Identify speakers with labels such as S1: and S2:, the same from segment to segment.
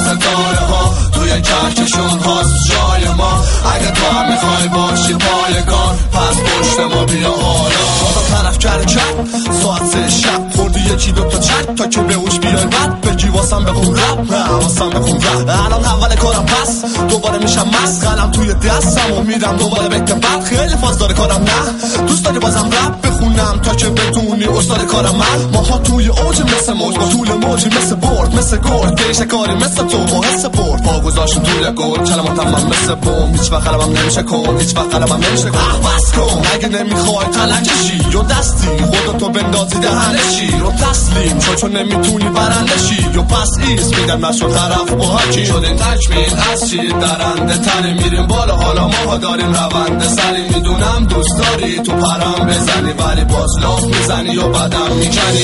S1: ستاره ها توی کهکشون هاست جای ما. اگه تو هم میخوای باشی پایگان پس پشت ما بیا حالا. تا طرف کرده چپ ساعت 3 شب خوردی یکی دوتا چک تا که به اوش بیای بعد بگی واسم بخون رپ. نه واسم بخون رپ. الان اول کارم پس دوباره میشم مست قلم توی دستم و میرم دوباره بکت بعد خیلی فاز داره کارم. نه دوست داری بازم رپ بخونم تا که بتونی استاد کارم. من ماها توی اوج مثل موج با طول موجی مثل برد مثل گرد گریش کاری مثل تو با حس برد پا گذاشتم توی گل کلماتم من مثل بوم هیچ وقت قلمم نمیشه کن هیچ وقت قلمم نمیشه کن. بس کن اگه نمیخوای تلنجشی یا دستی خودتو بندازی دهنشی رو تسلیم چون نمیتونی برندشی یا پس ایست میگن نشو طرف با حکی شدین تکمیل از چی درنده تنی میریم بالا حالا ما داریم رونده سری میدونم دوست داری تو پرم بزنی ولی باز لاف میزنی و بدم میکنی.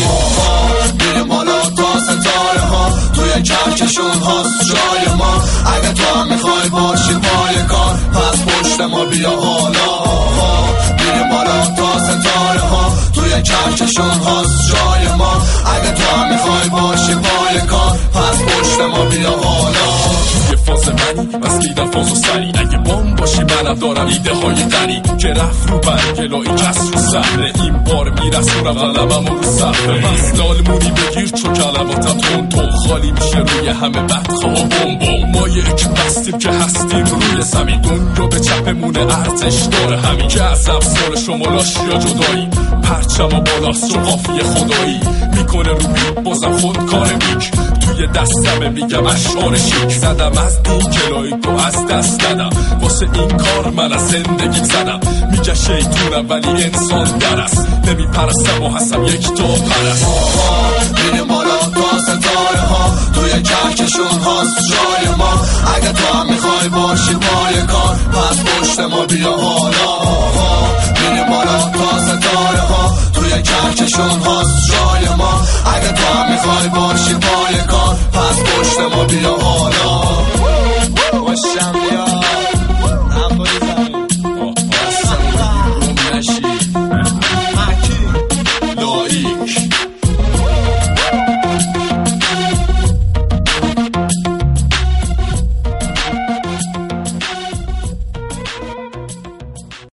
S1: میریم بالا تا ستاره ها توی کهکشون هاست جای ما. اگه تو هم میخوای باشی پایگان پس پشت ما بیا حالا. میریم بالا تا ستاره ها توی کهکشون هاست جای ما. اگه تو هم میخوای باشی پایگان پس پشت ما بیا حالا.
S2: یه فاز منی از لیدم فاز و سری اگه بام باشی منم دارم ایده های غنی که رفت رو برگلایی کس رو سهره این بار میرسونم قلمم رو صفحه مستالمونی بگیر چو کلماتم تون خالی میشه روی همه بدخواه و بوم ما یک بستیم که هستیم روی زمین دنیا به چپمونه ارزش داره همین که از افسار شمالاش یا جدایی پرچم و بالاست و قافیه خدایی میکنه رو بیت بازم خود کار میک توی دستمه میگم اشعار شیک زدم از این کلایکو از دست دادم واسه این کار من از زندگیم زدم میگه شیطونم ولی انسان درست نمیپرستم و هستم یک تا پرست.
S1: میریم بالا تا ستاره ها توی کهکشون هاست جای ما. اگه تو هم میخوای باشی پایگان پس پشت ما بیا حالا. میریم بالا تا ستاره ها توی کهکشون هاست جای ما. اگه تو هم میخوای باشی پایگان پس پشت ما بیا حالا.